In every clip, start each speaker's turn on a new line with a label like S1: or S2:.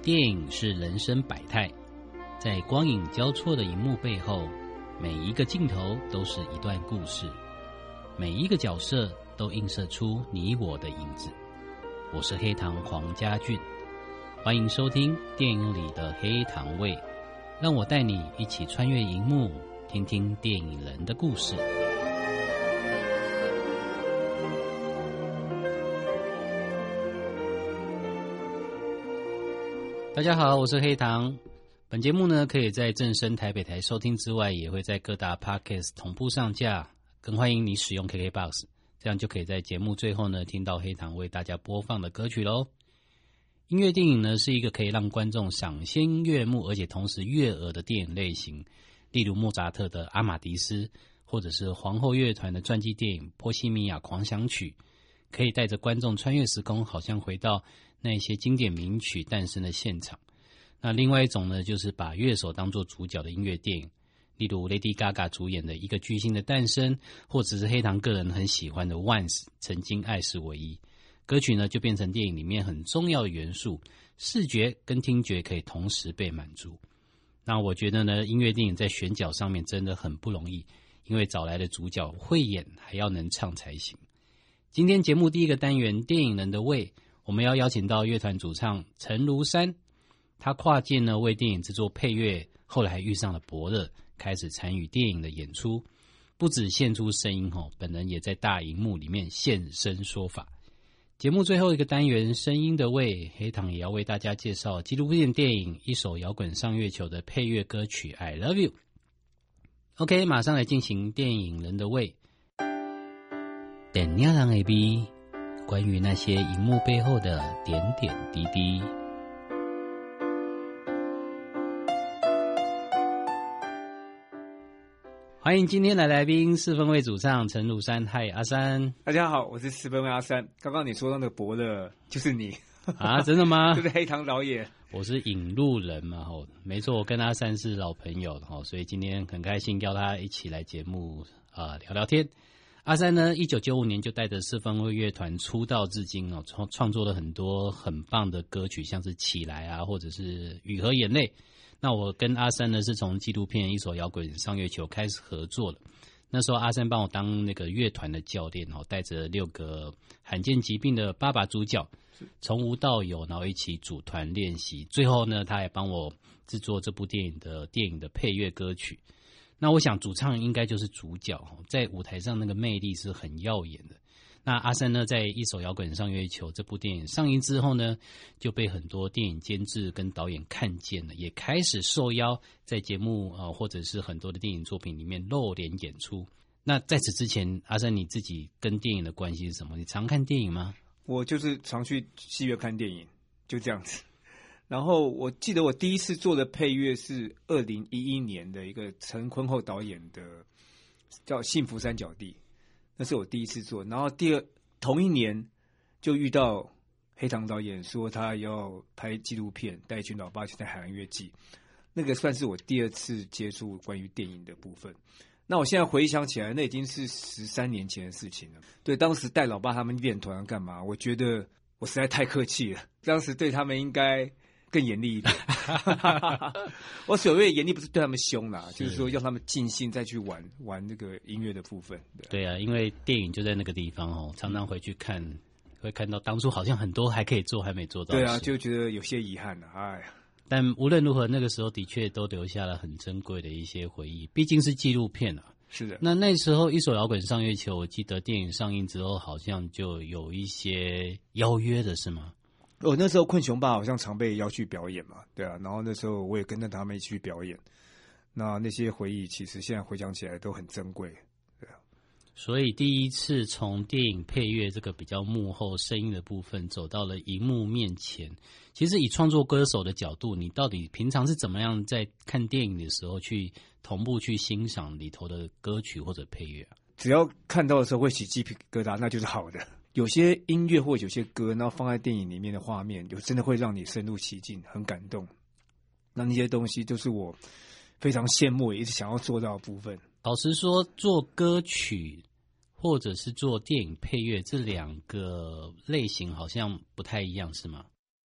S1: 电影是人生百态，在光影交错的荧幕背后，每一个镜头都是一段故事，每一个角色都映射出你我的影子。我是黑糖黄家俊，欢迎收听电影里的黑糖味，让我带你一起穿越荧幕，听听电影人的故事。大家好，我是黑糖。本节目呢，可以在正声台北台收听之外，也会在各大 Podcast 同步上架。更欢迎你使用 KKBOX， 这样就可以在节目最后呢，听到黑糖为大家播放的歌曲咯。音乐电影呢，是一个可以让观众赏心悦目，而且同时悦耳的电影类型。例如莫扎特的《阿玛迪斯》，或者是皇后乐团的传记电影《波西米亚狂想曲》，可以带着观众穿越时空，好像回到那些经典名曲诞生的现场。那另外一种呢，就是把乐手当作主角的音乐电影，例如 Lady Gaga 主演的《一个巨星的诞生》，或者是黑糖个人很喜欢的 Once 曾经爱是唯一。歌曲呢，就变成电影里面很重要的元素，视觉跟听觉可以同时被满足。那我觉得呢，音乐电影在选角上面真的很不容易，因为找来的主角会演还要能唱才行。今天节目第一个单元电影人的味，我们要邀请到乐团主唱陈如山，他跨界呢为电影制作配乐，后来还遇上了伯乐，开始参与电影的演出，不只献出声音，本人也在大荧幕里面现身说法。节目最后一个单元声音的味，黑糖也要为大家介绍纪录片电影《一首摇滚上月球》的配乐歌曲 I Love You。 OK， 马上来进行电影人的味。电影人的味，关于那些荧幕背后的点点滴滴。欢迎今天的来宾，四分卫主唱陈如山。嗨，阿山。
S2: 大家好，我是四分卫阿山。刚刚你说那个伯乐就是你
S1: 啊？真的吗？
S2: 就是黑糖导演。
S1: 我是引路人嘛，没错，我跟阿山是老朋友，所以今天很开心邀他一起来节目聊聊天。阿山呢，1995年就带着四分卫乐团出道至今，创作了很多很棒的歌曲，像是起来啊，或者是雨和眼泪。那我跟阿山呢是从纪录片《一首摇滚上月球》开始合作了。那时候阿山帮我当那个乐团的教练，带着6个罕见疾病的爸爸主角，从无到有，然后一起组团练习。最后呢，他还帮我制作这部电影的配乐歌曲。那我想主唱应该就是主角，在舞台上那个魅力是很耀眼的。那阿山呢，在《一首摇滚上月球》这部电影上映之后呢，就被很多电影监制跟导演看见了，也开始受邀在节目或者是很多的电影作品里面露脸演出。那在此之前，阿山你自己跟电影的关系是什么？你常看电影吗？
S2: 我就是常去戏院看电影，就这样子。然后我记得我第一次做的配乐是2011年的一个陈坤厚导演的叫《幸福三角地》，那是我第一次做。然后同一年就遇到黑糖导演说他要拍纪录片，带一群老爸去在海洋乐季，那个算是我第2次接触关于电影的部分。那我现在回想起来，那已经是13年前的事情了。对，当时带老爸他们练团干嘛？我觉得我实在太客气了，当时对他们应该更严厉一点。我所谓的严厉不是对他们凶啦，就是说让他们尽兴再去玩那个音乐的部分。
S1: 对啊，因为电影就在那个地方常常回去看，会看到当初好像很多还可以做还没做到的事。
S2: 对啊，就觉得有些遗憾了。哎呀，
S1: 但无论如何，那个时候的确都留下了很珍贵的一些回忆，毕竟是纪录片啊。
S2: 是的。
S1: 那时候《一首摇滚上月球》，我记得电影上映之后，好像就有一些邀约的是吗？
S2: 那时候困熊爸好像常被邀去表演嘛，对啊，然后那时候我也跟着他们一起去表演，那些回忆其实现在回想起来都很珍贵，对啊。
S1: 所以第一次从电影配乐这个比较幕后声音的部分走到了荧幕面前，其实以创作歌手的角度，你到底平常是怎么样在看电影的时候去同步去欣赏里头的歌曲或者配乐啊？
S2: 只要看到的时候会起鸡皮疙瘩，那就是好的。有些音乐或有些歌，然后放在电影里面的画面，就真的会让你深入其境，很感动。那些东西就是我非常羡慕，也一直想要做到的部分。
S1: 老实说，做歌曲或者是做电影配乐这2个类型好像不太一样，是吗？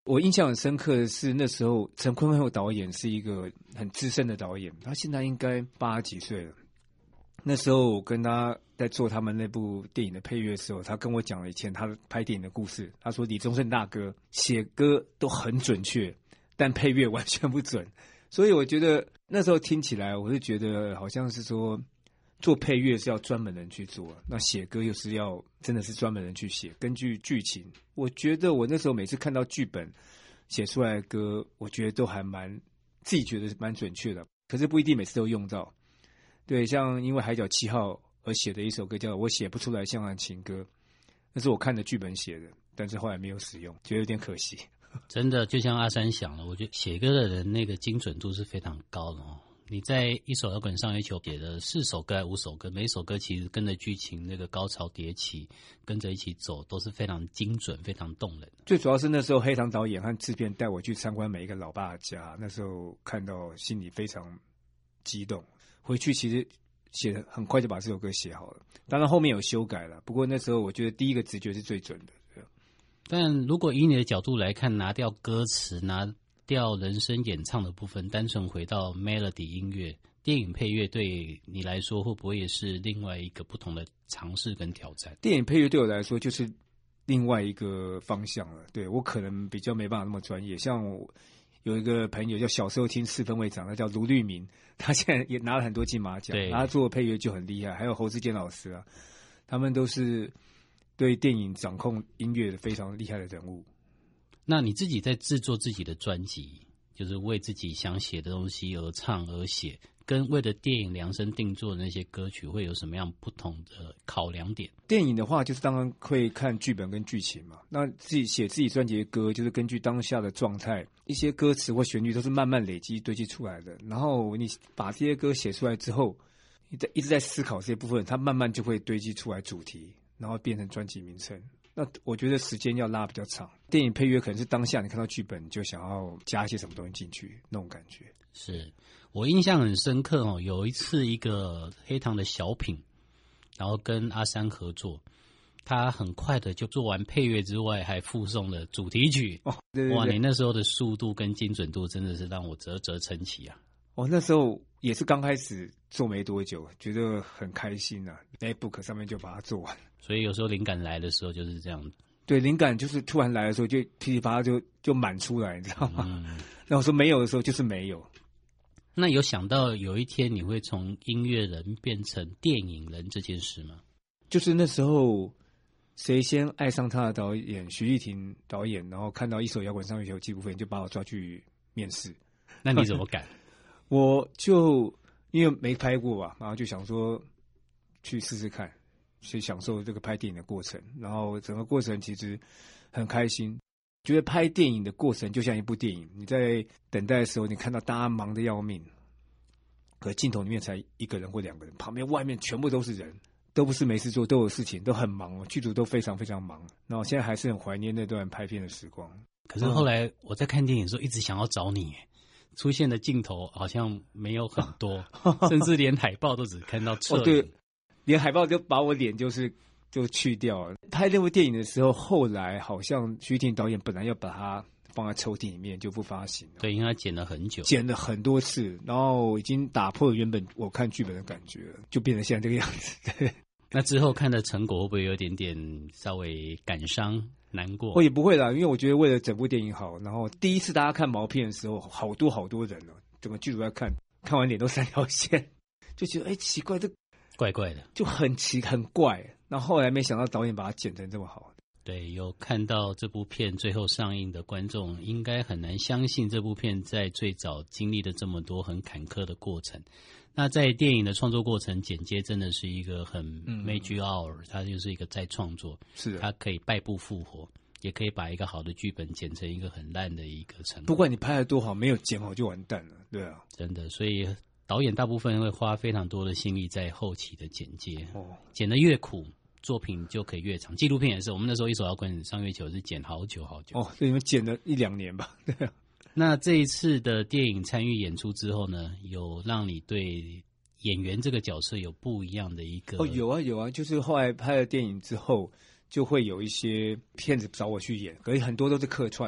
S2: 我印象很深刻的是，那时候陈坤厚导演是一个很资深的导演，他现在应该80几岁了。那时候我跟他在做他们那部电影的配乐的时候，他跟我讲了以前他拍电影的故事。他说李宗盛大哥写歌都很准确，但配乐完全不准。所以我觉得那时候听起来，我就觉得好像是说做配乐是要专门人去做，那写歌又是要真的是专门人去写，根据剧情。我觉得我那时候每次看到剧本写出来的歌，我觉得都还自己觉得蛮准确的，可是不一定每次都用到。对，像因为《海角7号》而写的一首歌叫《我写不出来向岸情歌》，那是我看的剧本写的，但是后来没有使用，觉得有点可惜。
S1: 真的，就像阿山想了，我觉得写歌的人那个精准度是非常高的哦。你在一首摇滚上月球写的4首歌还5首歌，每一首歌其实跟着剧情那个高潮迭起，跟着一起走，都是非常精准、非常动人。
S2: 最主要是那时候黑糖导演和制片带我去参观每一个老爸家，那时候看到心里非常激动。回去其实写的很快就把这首歌写好了，当然后面有修改了，不过那时候我觉得第一个直觉是最准的。
S1: 但如果以你的角度来看，拿掉歌词，拿掉人声演唱的部分，单纯回到 melody 音乐，电影配乐对你来说会不会也是另外一个不同的尝试跟挑战？
S2: 电影配乐对我来说就是另外一个方向了。对，我可能比较没办法那么专业，像我有一个朋友叫小时候听4分卫长，他叫卢律明，他现在也拿了很多金马奖，他做配乐就很厉害。还有侯志坚老师啊，他们都是对电影掌控音乐的非常厉害的人物。
S1: 那你自己在制作自己的专辑，就是为自己想写的东西而唱而写，跟为了电影量身定做的那些歌曲，会有什么样不同的考量点？
S2: 电影的话，就是当然会看剧本跟剧情嘛。那自己写自己专辑的歌，就是根据当下的状态，一些歌词或旋律都是慢慢累积堆积出来的。然后你把这些歌写出来之后，你一直在思考这些部分，它慢慢就会堆积出来主题，然后变成专辑名称。那我觉得时间要拉比较长，电影配乐可能是当下你看到剧本，你就想要加一些什么东西进去，那种感觉。
S1: 是我印象很深刻哦，有一次一个黑糖的小品，然后跟阿山合作，他很快的就做完配乐之外，还附送了主题曲。
S2: 哦，对对对，
S1: 哇，你那时候的速度跟精准度真的是让我啧啧称奇啊！
S2: 哦，那时候也是刚开始做没多久，觉得很开心啊。MacBook 上面就把它做完。
S1: 所以有时候灵感来的时候就是这样。
S2: 对，灵感就是突然来的时候就噼里啪啦就满出来，你知道吗？那我说没有的时候就是没有。
S1: 那有想到有一天你会从音乐人变成电影人这件事吗？
S2: 就是那时候谁先爱上他的导演徐立庭导演，然后看到一首摇滚上月球纪录片，就把我抓去面试。
S1: 那你怎么敢？
S2: 我就因为没拍过吧，然后就想说去试试看，去享受这个拍电影的过程。然后整个过程其实很开心，觉得拍电影的过程就像一部电影。你在等待的时候，你看到大家忙得要命，可镜头里面才1个人或2个人，旁边外面全部都是人，都不是没事做，都有事情，都很忙，剧组都非常非常忙。然后现在还是很怀念那段拍片的时光。
S1: 可是后来我在看电影的时候，一直想要找你，出现的镜头好像没有很多，甚至连海报都只看到侧影。
S2: 哦，对，连海报就把我脸就去掉了。拍那部电影的时候，后来好像徐立庭导演本来要把它放在抽屉里面就不发行了。
S1: 对，因为他剪了很久，
S2: 剪了很多次，然后已经打破了原本我看剧本的感觉了，就变成现在这个样子。对，
S1: 那之后看的成果会不会有点点稍微感伤难过？
S2: 我也不会啦，因为我觉得为了整部电影好，然后第一次大家看毛片的时候，好多人哦，整个剧组在看完脸都3条线，就觉得奇怪，这
S1: 怪怪的，
S2: 就很怪。然后后来没想到导演把它剪成这么好。
S1: 对，有看到这部片最后上映的观众，应该很难相信这部片在最早经历了这么多很坎坷的过程。那在电影的创作过程，剪接真的是一个很 major hour，它就是一个再创作，
S2: 是的，
S1: 它可以败部复活，也可以把一个好的剧本剪成一个很烂的一个成果。
S2: 不管你拍得多好，没有剪好就完蛋了。对啊，
S1: 真的，所以导演大部分会花非常多的心力在后期的剪接，剪得越苦，作品就可以越长。纪录片也是，我们那时候一手摇滚上月球是剪好久。
S2: 哦，所以你们剪了1-2年吧？对啊。
S1: 那这一次的电影参与演出之后呢，有让你对演员这个角色有不一样的一个？
S2: 哦，有啊，就是后来拍了电影之后，就会有一些片子找我去演，可是很多都是客串的。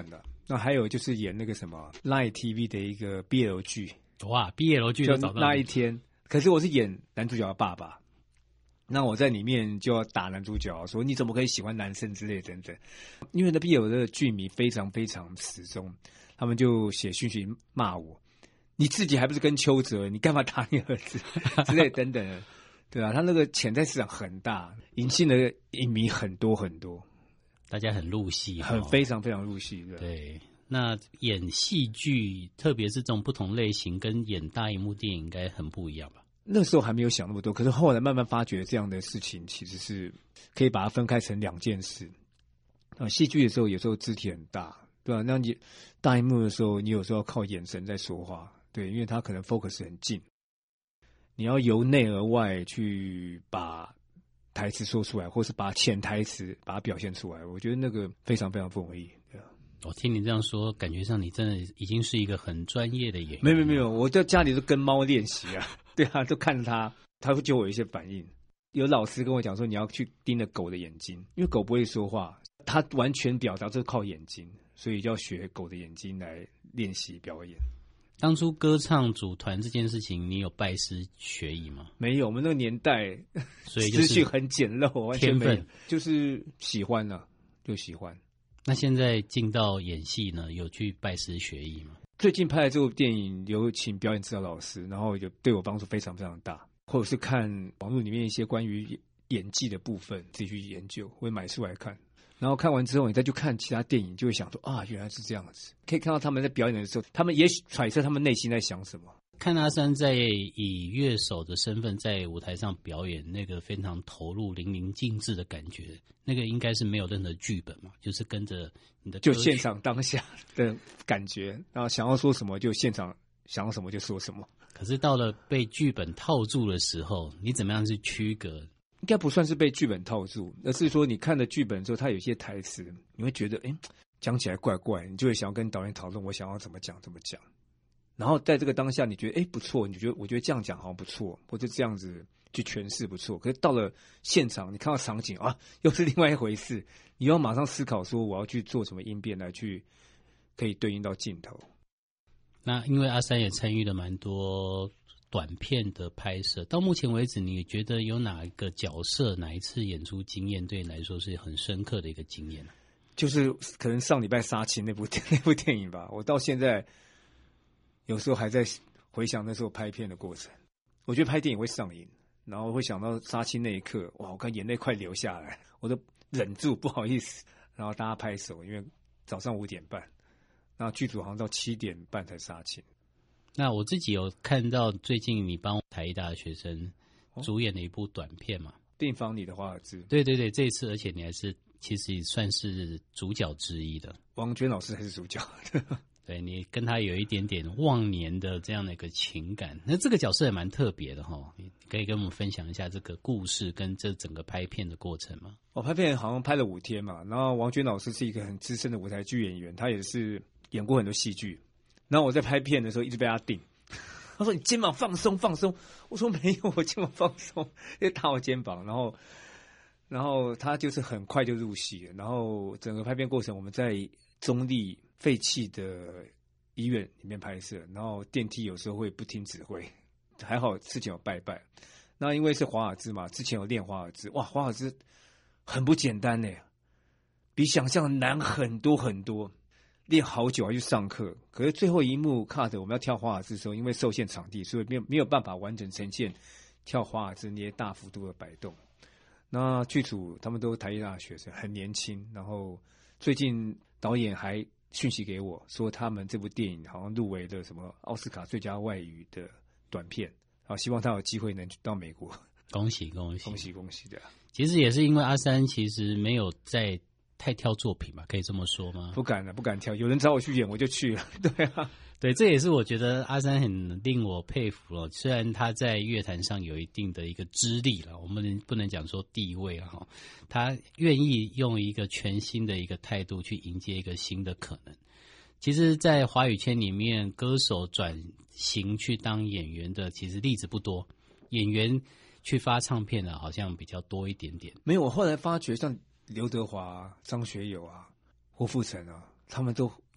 S2: 那还有就是演那个什么 Line TV 的一个 BL 剧，
S1: 哇，BL 剧都找到
S2: 那一天，可是我是演男主角的爸爸，那我在里面就要打男主角，说你怎么可以喜欢男生之类等等。因为那 BL 的剧迷非常非常死忠，他们就写讯息骂我，你自己还不是跟邱泽，你干嘛打你儿子之类等等的，对啊，他那个潜在市场很大，引进的影迷很多很多，
S1: 大家很入戏，
S2: 很非常非常入戏。
S1: 对，那演戏剧，特别是这种不同类型，跟演大荧幕电影应该很不一样吧？
S2: 那时候还没有想那么多，可是后来慢慢发觉这样的事情其实是可以把它分开成两件事。戏剧的时候有时候肢体很大，对吧？那你大荧幕的时候，你有时候要靠眼神在说话，对，因为它可能 focus 很近，你要由内而外去把台词说出来，或是把潜台词把它表现出来，我觉得那个非常非常不容易。
S1: 我听你这样说，感觉上你真的已经是一个很专业的演员。
S2: 没有，我在家里都跟猫练习啊，对啊，都看着它会就有一些反应。有老师跟我讲说，你要去盯着狗的眼睛，因为狗不会说话，它完全表达就是靠眼睛，所以就要学狗的眼睛来练习表演。
S1: 当初歌唱组团这件事情，你有拜师学艺吗？
S2: 没有，我们那个年代，
S1: 所以就是
S2: 资讯很简陋，完全没有
S1: 天分，
S2: 就是喜欢啊，就喜欢。
S1: 那现在进到演戏呢，有去拜师学艺吗？
S2: 最近拍的这部电影有请表演指导老师，然后有对我帮助非常非常大。或者是看网络里面一些关于演技的部分，自己去研究，会买书来看。然后看完之后，你再去看其他电影，就会想说啊，原来是这样子。可以看到他们在表演的时候，他们也许揣测他们内心在想什么。
S1: 看阿三在以乐手的身份在舞台上表演，那个非常投入、淋漓尽致的感觉，那个应该是没有任何剧本嘛，就是跟着你的歌曲
S2: 就现场当下的感觉，然后想要说什么就现场想要什么就说什么。
S1: 可是到了被剧本套住的时候，你怎么样去区隔？
S2: 应该不算是被剧本套住，而是说你看了剧本之后，它有一些台词，你会觉得讲起来怪怪，你就会想要跟导演讨论，我想要怎么讲。然后在这个当下，你觉得不错，我觉得这样讲好像不错，或者这样子去诠释不错。可是到了现场，你看到场景啊，又是另外一回事，你要马上思考说我要去做什么应变来去可以对应到镜头。
S1: 那因为阿三也参与了蛮多短片的拍摄，到目前为止，你觉得有哪一个角色、哪一次演出经验对你来说是很深刻的一个经验？
S2: 就是可能上礼拜杀青那部电影吧，我到现在有时候还在回想那时候拍片的过程。我觉得拍电影会上瘾，然后会想到杀青那一刻，哇，我看眼泪快流下来，我都忍住不好意思，然后大家拍手，因为早上5点半，然后剧组好像到7点半才杀青。
S1: 那我自己有看到最近你帮台艺大的学生主演的一部短片嘛，
S2: 病房里的华尔兹。
S1: 对，这一次而且你还是其实也算是主角之一的，
S2: 王娟老师才是主角。
S1: 对，你跟他有一点点忘年的这样的一个情感，那这个角色也蛮特别的哈，你可以跟我们分享一下这个故事跟这整个拍片的过程吗？
S2: 我拍片好像拍了5天嘛，然后王娟老师是一个很资深的舞台剧演员，他也是演过很多戏剧。然后我在拍片的时候一直被他顶，他说你肩膀放松，我说没有，我肩膀放松，就打我肩膀，然后他就是很快就入戏了。然后整个拍片过程我们在中立废弃的医院里面拍摄，然后电梯有时候会不听指挥，还好之前有拜。那因为是华尔兹嘛，之前有练华尔兹，哇，华尔兹很不简单呢，比想象难很多很多。练好久还去上课，可是最后一幕 cut 我们要跳华尔兹的时候，因为受限场地，所以没有办法完整呈现跳华尔兹那些大幅度的摆动。那剧组他们都台艺大的学生，很年轻，然后最近导演还讯息给我说，他们这部电影好像入围了什么奥斯卡最佳外语的短片，好，希望他有机会能到美国。
S1: 恭喜的。其实也是因为阿三其实没有在太挑作品吧，可以这么说吗？
S2: 不敢挑，有人找我去演我就去了。对啊，
S1: 对，这也是我觉得阿三很令我佩服了。虽然他在乐坛上有一定的一个资历了，我们不能讲说地位了哈，他愿意用一个全新的一个态度去迎接一个新的可能。其实，在华语圈里面，歌手转型去当演员的，其实例子不多。演员去发唱片的，好像比较多一点点。
S2: 没有，我后来发觉像刘德华、张学友啊、郭富城啊，他们都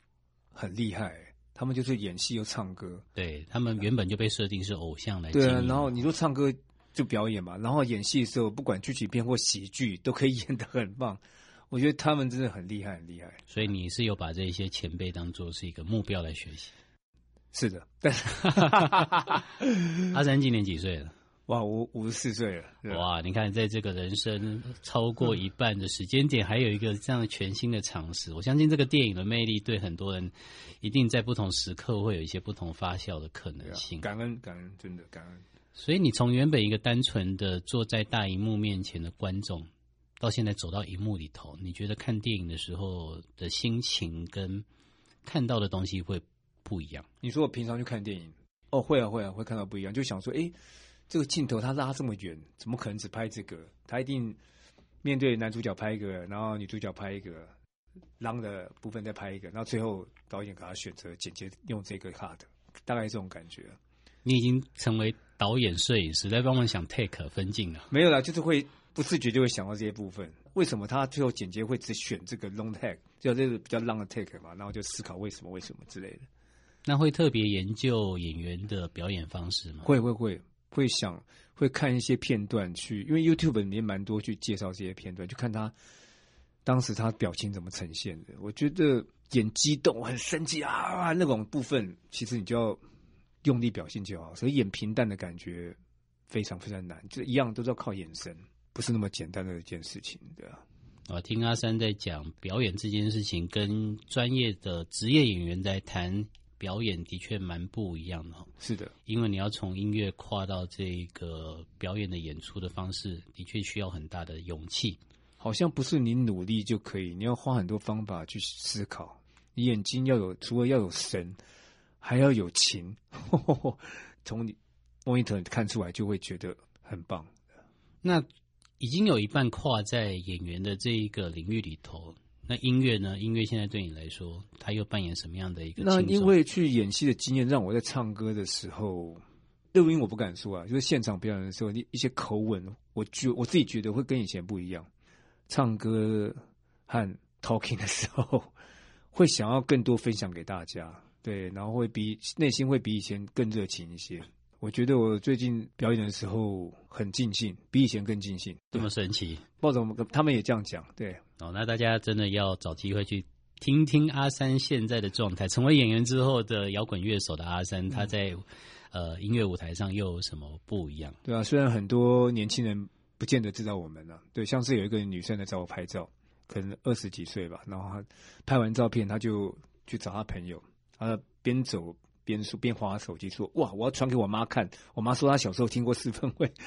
S2: 很厉害，他们就是演戏又唱歌。
S1: 对，他们原本就被设定是偶像来经营。
S2: 对啊，然后你说唱歌就表演嘛，然后演戏的时候，不管剧情片或喜剧，都可以演得很棒。我觉得他们真的很厉害，很厉害。
S1: 所以你是有把这些前辈当作是一个目标来学习？
S2: 是的，但是
S1: 阿三今年几岁了？
S2: 哇，我54岁了。
S1: 哇，你看，在这个人生超过一半的时间点，还有一个这样全新的尝试。我相信这个电影的魅力，对很多人一定在不同时刻会有一些不同发酵的可能性。
S2: 感恩，真的感恩。
S1: 所以你从原本一个单纯的坐在大荧幕面前的观众，到现在走到荧幕里头，你觉得看电影的时候的心情跟看到的东西会不一样？
S2: 你说我平常去看电影，会看到不一样，就想说，这个镜头它拉这么远，怎么可能只拍这个？他一定面对男主角拍一个，然后女主角拍一个，狼的部分再拍一个，然后最后导演给他选择剪接用这个 cut， 大概这种感觉。
S1: 你已经成为导演摄影师，在帮忙想 take 分镜了？
S2: 没有啦，就是会不自觉就会想到这些部分。为什么他最后剪接会只选这个 long take， 就这个比较 long 的 take 嘛？然后就思考为什么之类的。
S1: 那会特别研究演员的表演方式吗？
S2: 会看一些片段去，因为 YouTube 里面蛮多去介绍这些片段，去看他当时他表情怎么呈现的。我觉得演激动、很生气啊那种部分，其实你就要用力表现就好。所以演平淡的感觉非常非常难，就一样都是要靠眼神，不是那么简单的一件事情，对啊。
S1: 我听阿三在讲表演这件事情，跟专业的职业演员在谈表演的确蛮不一样的。
S2: 是的，
S1: 因为你要从音乐跨到这个表演的演出的方式，的确需要很大的勇气。
S2: 好像不是你努力就可以，你要花很多方法去思考。你眼睛除了要有神，还要有情。从你 monitor 看出来，就会觉得很棒。
S1: 那已经有一半跨在演员的这一个领域里头。那音乐呢？音乐现在对你来说，它又扮演什么样的一个？
S2: 那因为去演戏的经验，让我在唱歌的时候，录音我不敢说啊，就是现场表演的时候，一些口吻，我自己觉得会跟以前不一样。唱歌和 talking 的时候，会想要更多分享给大家，对，然后内心会比以前更热情一些。我觉得我最近表演的时候很尽兴，比以前更尽兴。
S1: 这么神奇？
S2: 不知道他们也这样讲，对。
S1: 那大家真的要找机会去听听阿三现在的状态。成为演员之后的摇滚乐手的阿三，他在音乐舞台上又有什么不一样？对
S2: 啊，虽然很多年轻人不见得知道我们了，对，像是有一个女生来找我拍照，可能20几岁吧，然后她拍完照片，她就去找她朋友，她边走边滑手机说：“哇，我要传给我妈看。”我妈说她小时候听过四分卫，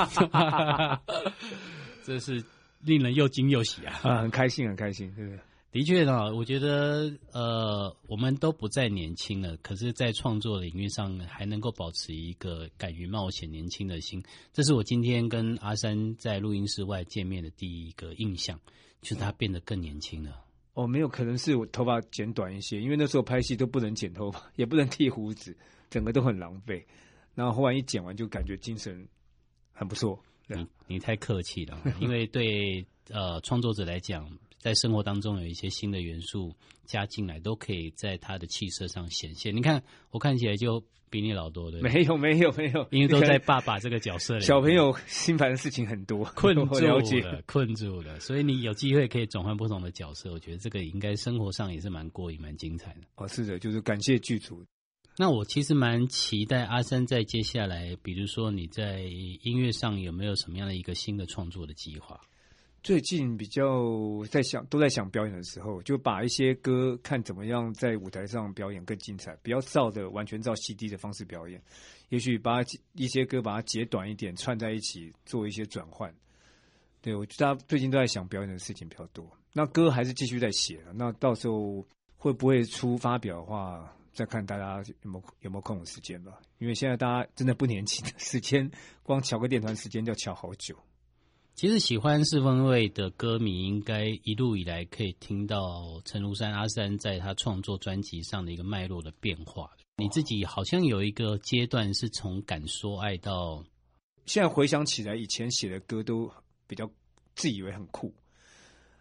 S1: 这是令人又惊又喜啊！
S2: 很开心，对不对？
S1: 的确呢，我觉得我们都不再年轻了，可是，在创作领域上还能够保持一个敢于冒险、年轻的心。这是我今天跟阿三在录音室外见面的第一个印象，就是他变得更年轻了。
S2: 没有，可能是我头发剪短一些，因为那时候拍戏都不能剪头发，也不能剃胡子，整个都很狼狈。然后后来一剪完，就感觉精神很不错。
S1: 你太客气了，因为对创作者来讲，在生活当中有一些新的元素加进来，都可以在他的气色上显现。你看我看起来就比你老多，对不对？
S2: 没有，
S1: 因为都在爸爸这个角色里。
S2: 小朋友心烦的事情很多，困
S1: 住了，所以你有机会可以转换不同的角色，我觉得这个应该生活上也是蛮过瘾、蛮精彩的。
S2: 是的，就是感谢剧组。
S1: 那我其实蛮期待阿三在接下来，比如说你在音乐上有没有什么样的一个新的创作的计划？
S2: 最近比较都在想表演的时候，就把一些歌看怎么样在舞台上表演更精彩，不要完全照 CD 的方式表演，也许把一些歌把它截短一点，串在一起做一些转换。对，我觉得最近都在想表演的事情比较多。那歌还是继续在写了，那到时候会不会发表的话，再看大家有没有空的时间吧。因为现在大家真的不年轻，时间光巧个电团时间就要巧好久。
S1: 其实喜欢四分卫的歌迷应该一路以来可以听到陈如山阿三在他创作专辑上的一个脉络的变化。你自己好像有一个阶段是从敢说爱到
S2: 现在回想起来，以前写的歌都比较自以为很酷，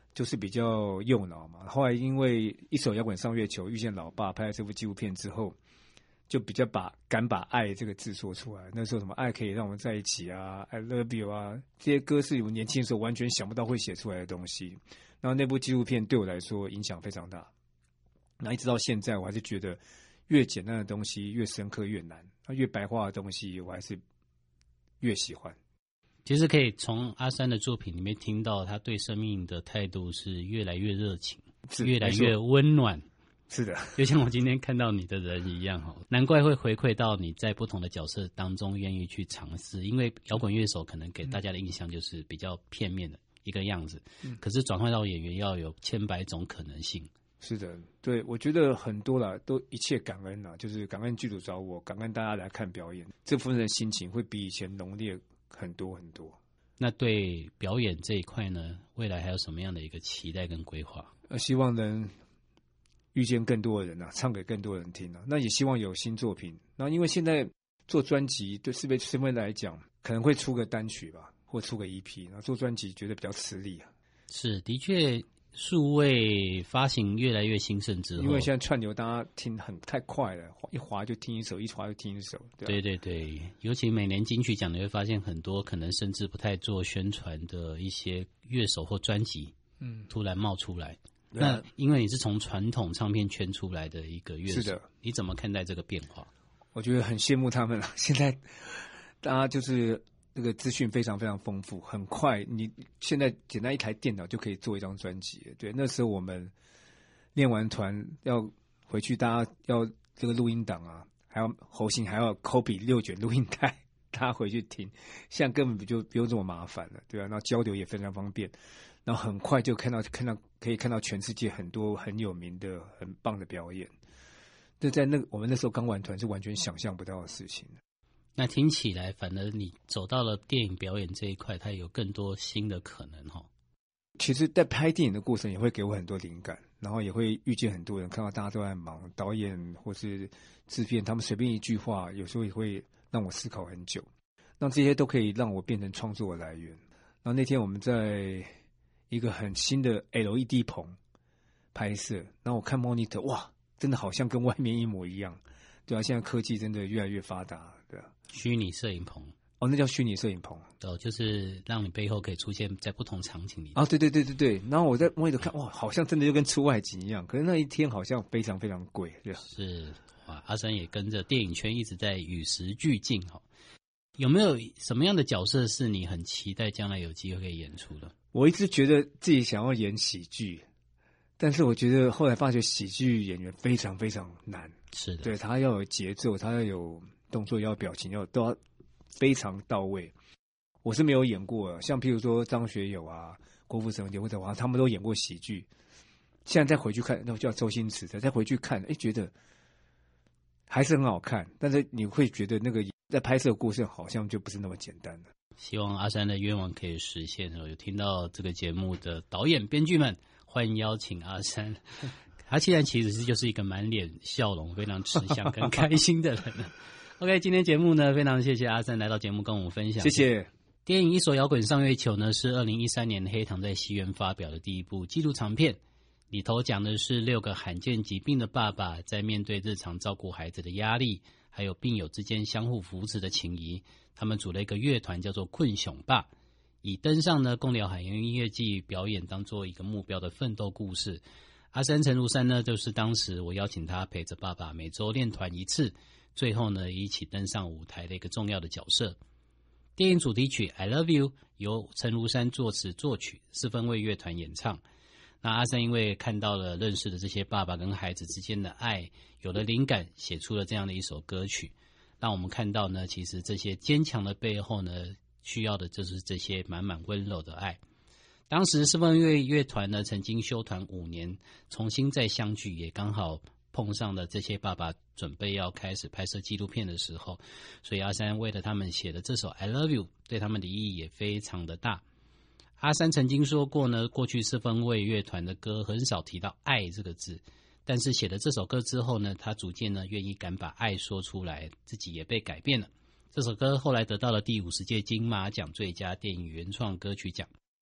S2: 就是比较右脑嘛。后来因为一首摇滚上月球遇见老爸，拍了这部纪录片之后，就比较敢把爱这个字说出来。那时候什么爱可以让我们在一起啊 ，I love you 啊，这些歌是我年轻的时候完全想不到会写出来的东西。然后那部纪录片对我来说影响非常大。那一直到现在，我还是觉得越简单的东西越深刻越难，越白话的东西我还是越喜欢。
S1: 其实可以从阿山的作品里面听到，他对生命的态度是越来越热情，越来越温暖。
S2: 是的，
S1: 就像我今天看到你的人一样，难怪会回馈到你在不同的角色当中愿意去尝试。因为摇滚乐手可能给大家的印象就是比较片面的一个样子，可是转换到演员要有千百种可能性。
S2: 是的，对，我觉得很多啦，都一切感恩啦，就是感恩剧组找我，感恩大家来看表演，这部分的心情会比以前浓烈很多很多。
S1: 那对表演这一块呢，未来还有什么样的一个期待跟规划？
S2: 希望能遇见更多的人啊，唱给更多人听啊。那也希望有新作品。那因为现在做专辑对身份来讲，可能会出个单曲吧，或出个 EP。那做专辑觉得比较吃力啊。
S1: 是，的确，数位发行越来越兴盛之后，
S2: 因为现在串流大家听太快了，一滑就听一首，一滑就听一首。
S1: 对对对，尤其每年金曲奖，你会发现很多可能甚至不太做宣传的一些乐手或专辑，突然冒出来。那因为你是从传统唱片圈出来的一个乐手，是的，你怎么看待这个变化？
S2: 我觉得很羡慕他们了。现在大家就是这个资讯非常非常丰富，很快。你现在简单一台电脑就可以做一张专辑。对，那时候我们练完团要回去，大家要这个录音档啊，还要喉型，还要 copy 6卷录音带，大家回去听。现在根本就不用这么麻烦了，对吧？那交流也非常方便。然后很快就可以看到全世界很多很有名的、很棒的表演。这在我们那时候刚玩团是完全想象不到的事情。
S1: 那听起来，反而你走到了电影表演这一块，它有更多新的可能哈。
S2: 其实，在拍电影的过程也会给我很多灵感，然后也会遇见很多人，看到大家都在忙，导演或是制片，他们随便一句话，有时候也会让我思考很久。那这些都可以让我变成创作的来源。然后那天我们在一个很新的 LED 棚拍摄，然后我看 monitor， 哇，真的好像跟外面一模一样，对啊，现在科技真的越来越发达，对啊。
S1: 虚拟摄影棚，
S2: 那叫虚拟摄影棚，
S1: 就是让你背后可以出现在不同场景里。
S2: 对。然后我在monitor看，哇，好像真的就跟出外景一样。可是那一天好像非常非常贵，对啊。
S1: 是，哇，阿山也跟着电影圈一直在与时俱进哈。有没有什么样的角色是你很期待将来有机会可以演出的？
S2: 我一直觉得自己想要演喜剧，但是我觉得后来发觉喜剧演员非常非常难。
S1: 是的，
S2: 对，他要有节奏，他要有动作，要有表情，都要非常到位。我是没有演过，像譬如说张学友啊、郭富城、刘德华，他们都演过喜剧。现在再回去看，那叫周星驰的，再回去看，觉得还是很好看，但是你会觉得那个在拍摄过程好像就不是那么简单了。
S1: 希望阿山的愿望可以实现。有听到这个节目的导演、编剧们，欢迎邀请阿山。他现在其实就是一个满脸笑容、非常慈祥跟开心的人。OK， 今天节目呢，非常谢谢阿山来到节目跟我们分享。
S2: 谢谢。
S1: 电影《一所摇滚上月球》呢，是2013年黑糖在西园发表的第一部纪录长片，里头讲的是6个罕见疾病的爸爸在面对日常照顾孩子的压力，还有病友之间相互扶持的情谊。他们组了一个乐团叫做困熊爸，以登上呢贡寮海洋音乐季表演当做一个目标的奋斗故事。阿山陈如山呢，就是当时我邀请他陪着爸爸每周练团一次，最后呢一起登上舞台的一个重要的角色。电影主题曲 I Love You 由陈如山作词作曲，4分卫乐团演唱。那阿山因为看到了认识的这些爸爸跟孩子之间的爱，有了灵感，写出了这样的一首歌曲，让我们看到呢，其实这些坚强的背后呢，需要的就是这些满满温柔的爱。当时4分卫乐团呢曾经休团5年，重新再相聚，也刚好碰上了这些爸爸准备要开始拍摄纪录片的时候，所以阿山为了他们写的这首 I Love You 对他们的意义也非常的大。阿山曾经说过呢，过去4分卫乐团的歌很少提到爱这个字，但是写了这首歌之后呢，他逐渐呢愿意敢把爱说出来，自己也被改变了。这首歌后来得到了第50届金马奖最佳电影原创歌曲奖。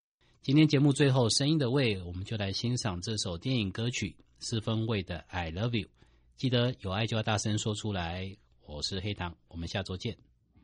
S1: 今天节目最后声音的味，我们就来欣赏这首电影歌曲四分卫的 I Love You。 记得有爱就要大声说出来。我是黑糖，我们下周见。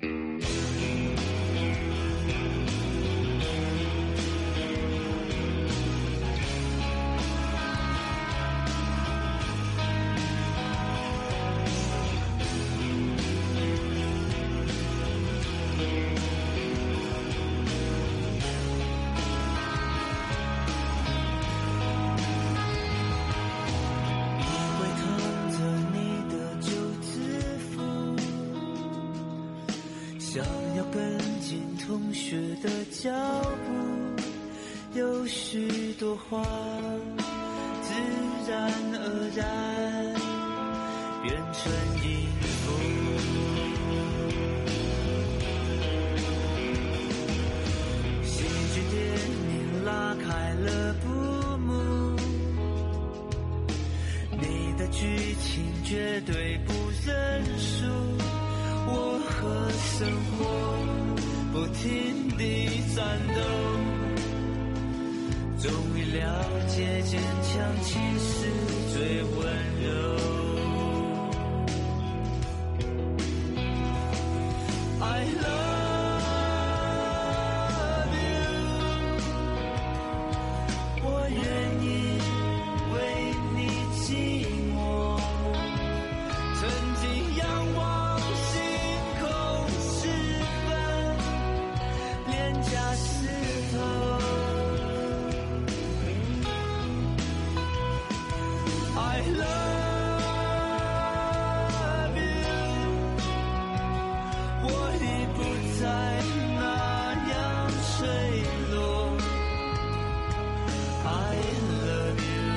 S3: 脚步有许多话自然而然变成音符，戏剧电影拉开了布幕，你的剧情绝对不认输，我和生活不停地战斗，终于了解坚强其实最温柔。I love you， 我愿意为你寂寞，曾经仰望星空时分脸颊湿透。I love you， 我已不再那样脆弱。I love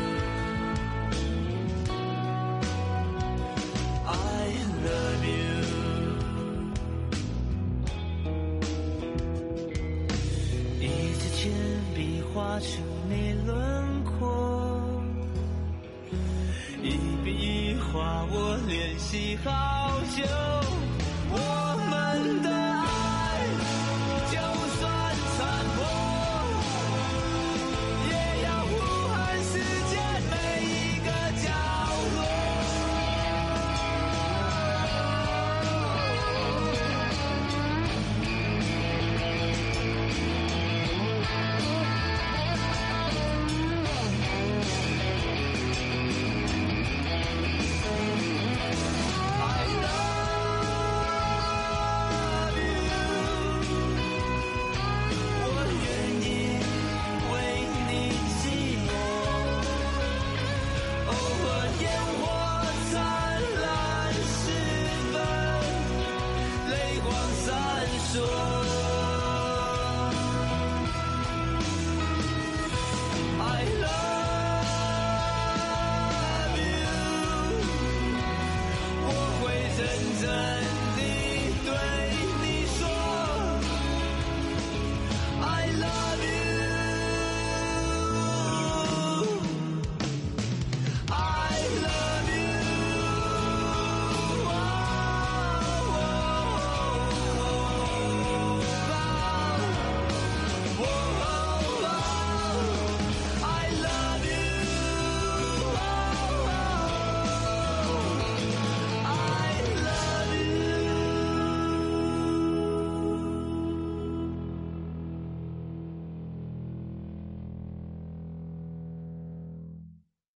S3: you，I love you。一支铅笔画出你轮廓，一笔一画我练习好久。